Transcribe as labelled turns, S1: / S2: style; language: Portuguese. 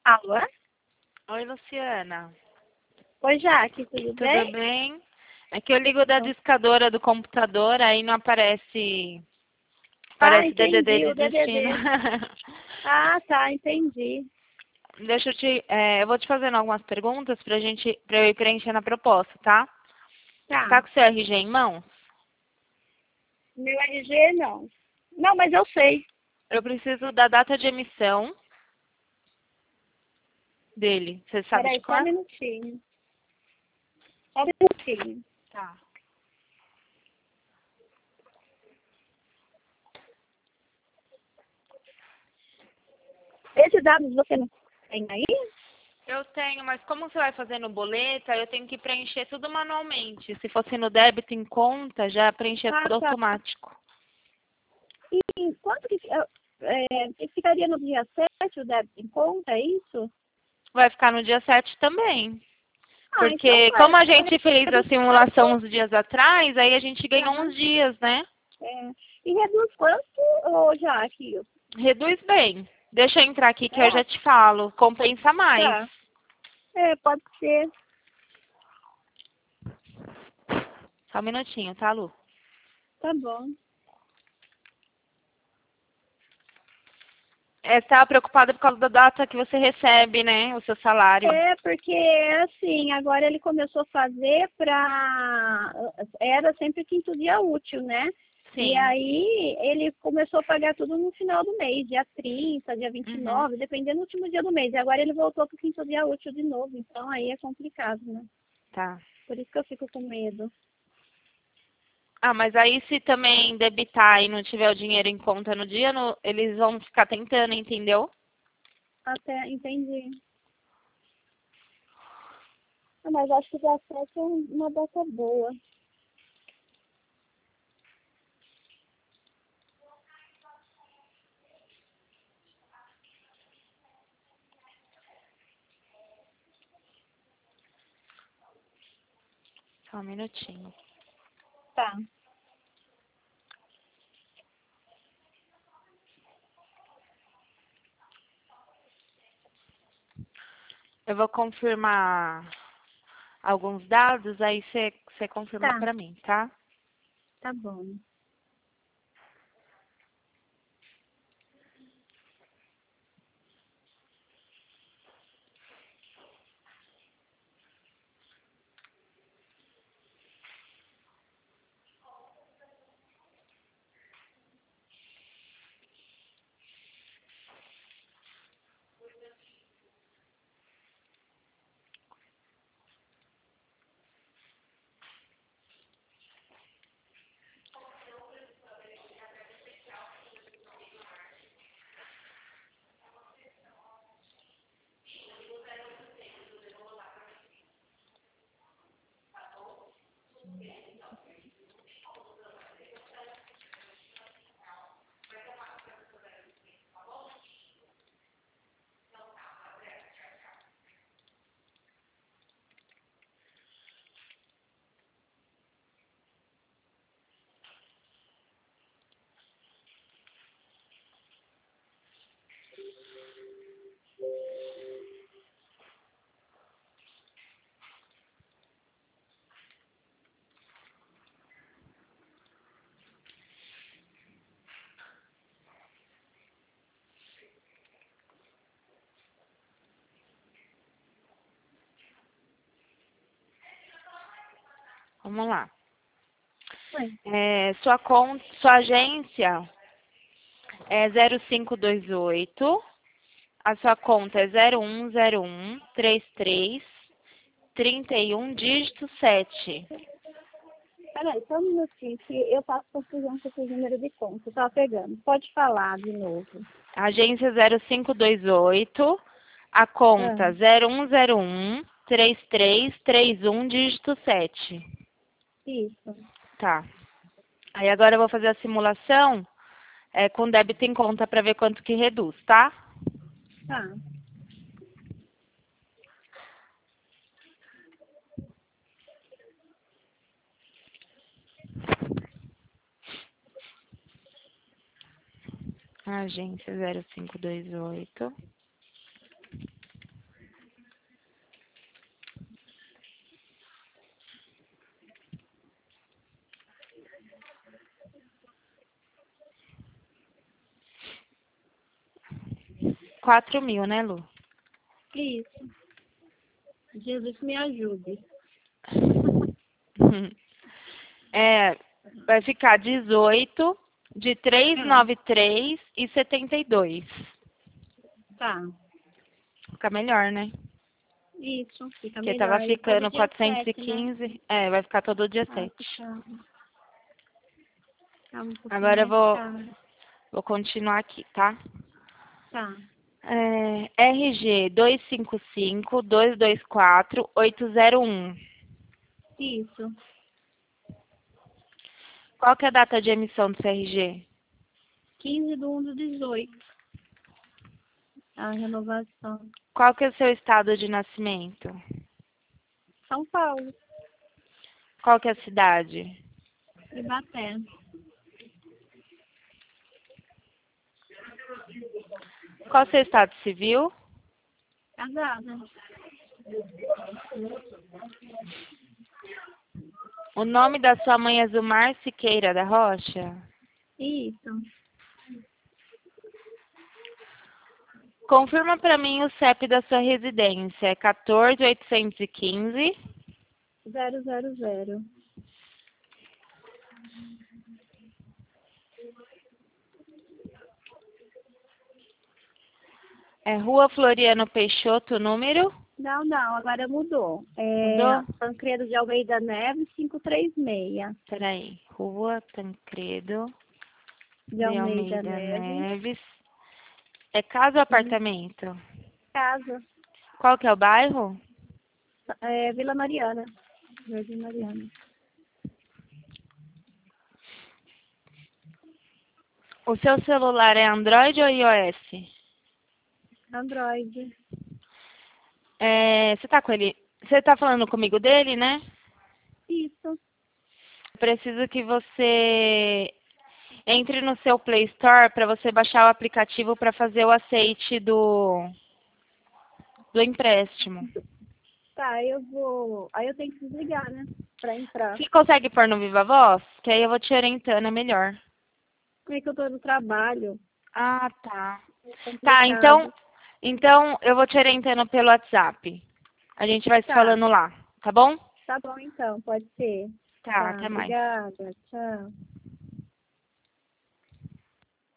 S1: Alô?
S2: Oi, Luciana.
S1: Oi, Jaque, tudo
S2: Tudo
S1: bem?
S2: bem? É que eu ligo da discadora do computador, aí não aparece.
S1: Ah,
S2: Aparece DDD
S1: entendi,
S2: de
S1: o
S2: destino.
S1: DDD. Ah, tá, entendi.
S2: Deixa eu te. Eu vou te fazendo algumas perguntas pra eu ir preencher na proposta, tá? Você
S1: Tá.
S2: tá com o seu RG em mãos?
S1: Meu RG, não. Não, mas eu sei.
S2: Eu preciso da data de emissão dele. Você sabe de
S1: Peraí, só um
S2: cor?
S1: minutinho. Só um minutinho.
S2: Tá.
S1: Esses dados você não tem aí?
S2: Eu tenho, mas como você vai fazer no boleto, aí eu tenho que preencher tudo manualmente. Se fosse no débito em conta, já preenchia
S1: Ah,
S2: tudo
S1: tá.
S2: automático.
S1: E quanto que ficaria no dia 7 o débito em conta, é isso?
S2: Vai ficar no dia 7 também.
S1: Ah, então
S2: Porque
S1: vai.
S2: como a gente fez a simulação uns dias atrás, aí a gente ganhou
S1: Aham.
S2: uns dias, né?
S1: É. E reduz quanto, ô, Jaque?
S2: Reduz bem. Deixa eu entrar aqui que eu
S1: É,
S2: já te falo. Compensa mais.
S1: tá. É, pode ser.
S2: Só um minutinho, tá, Lu?
S1: Tá bom.
S2: Você estava preocupada por causa da data que você recebe, né? O seu salário.
S1: É, porque assim, agora ele começou a fazer para. Era sempre quinto dia útil, né? E
S2: Sim.
S1: aí ele começou a pagar tudo no final do mês, dia 30, dia vinte e
S2: Uhum.
S1: nove, dependendo do último dia do mês. E agora ele voltou para o quinto dia útil de novo, então aí é complicado, né?
S2: Tá.
S1: Por isso que eu fico com medo.
S2: Ah, mas aí se também debitar e não tiver o dinheiro em conta no dia, eles vão ficar tentando, entendeu?
S1: Até entendi. Ah, mas acho que dia 7 é uma data boa.
S2: Só um minutinho.
S1: Tá,
S2: Eu vou confirmar alguns dados, aí você confirma
S1: tá,
S2: pra mim, tá?
S1: tá bom.
S2: Vamos lá.
S1: Oi.
S2: Sua agência é 0528. A sua conta é 01013331 dígito 7.
S1: Peraí, só um minutinho, que eu faço confusão com esse número de conta. Eu tava pegando. Pode falar de novo.
S2: Agência 0528. A
S1: Ah,
S2: conta 01013331 dígito 7.
S1: isso.
S2: Tá. Aí agora eu vou fazer a simulação com débito em conta para ver quanto que reduz, tá?
S1: Tá.
S2: Agência 0528. 4.000, né, Lu?
S1: Isso. Jesus me ajude.
S2: Vai ficar 18 de 393 e 72.
S1: Tá.
S2: Fica melhor, né?
S1: Isso, fica
S2: Porque
S1: melhor.
S2: tava
S1: Aí todo
S2: ficando
S1: dia 7, né?
S2: 415. Vai ficar todo dia 7.
S1: Fica um pouquinho
S2: Agora eu
S1: mais
S2: vou
S1: caro.
S2: continuar aqui, tá?
S1: Tá.
S2: RG 255-224-801.
S1: Isso.
S2: Qual que é a data de emissão do CRG?
S1: 15/1/18. A renovação.
S2: Qual que é o seu estado de nascimento?
S1: São Paulo.
S2: Qual que é a cidade?
S1: Ibaté.
S2: Qual o seu estado civil?
S1: Casada.
S2: O nome da sua mãe é Zumar Siqueira da Rocha?
S1: Isso.
S2: Confirma para mim o CEP da sua residência. É 14.815.
S1: 000.
S2: É Rua Floriano Peixoto, número?
S1: Não, agora mudou.
S2: Mudou?
S1: Tancredo de Almeida Neves, 536.
S2: Peraí. Rua Tancredo
S1: De
S2: de
S1: Almeida
S2: Almeida
S1: Neves.
S2: Neves. É casa ou apartamento?
S1: Casa.
S2: Qual que é o bairro?
S1: Vila Mariana. Jardim Mariana.
S2: O seu celular é Android ou iOS?
S1: Android.
S2: Você tá com ele? Você tá falando comigo dele, né?
S1: Isso.
S2: Preciso que você entre no seu Play Store para você baixar o aplicativo para fazer o aceite do empréstimo.
S1: Tá, eu vou. Aí eu tenho que desligar, né? Pra entrar.
S2: Você consegue pôr no Viva Voz? Que aí eu vou te orientando, é melhor.
S1: Como é que eu tô no trabalho?
S2: Ah, tá.
S1: É
S2: Tá,
S1: complicado.
S2: então eu vou te orientando pelo WhatsApp. A gente vai se
S1: Tá.
S2: falando lá, tá bom?
S1: Tá bom então, pode ser.
S2: Tá,
S1: Tá,
S2: até mais.
S1: obrigada. Tchau.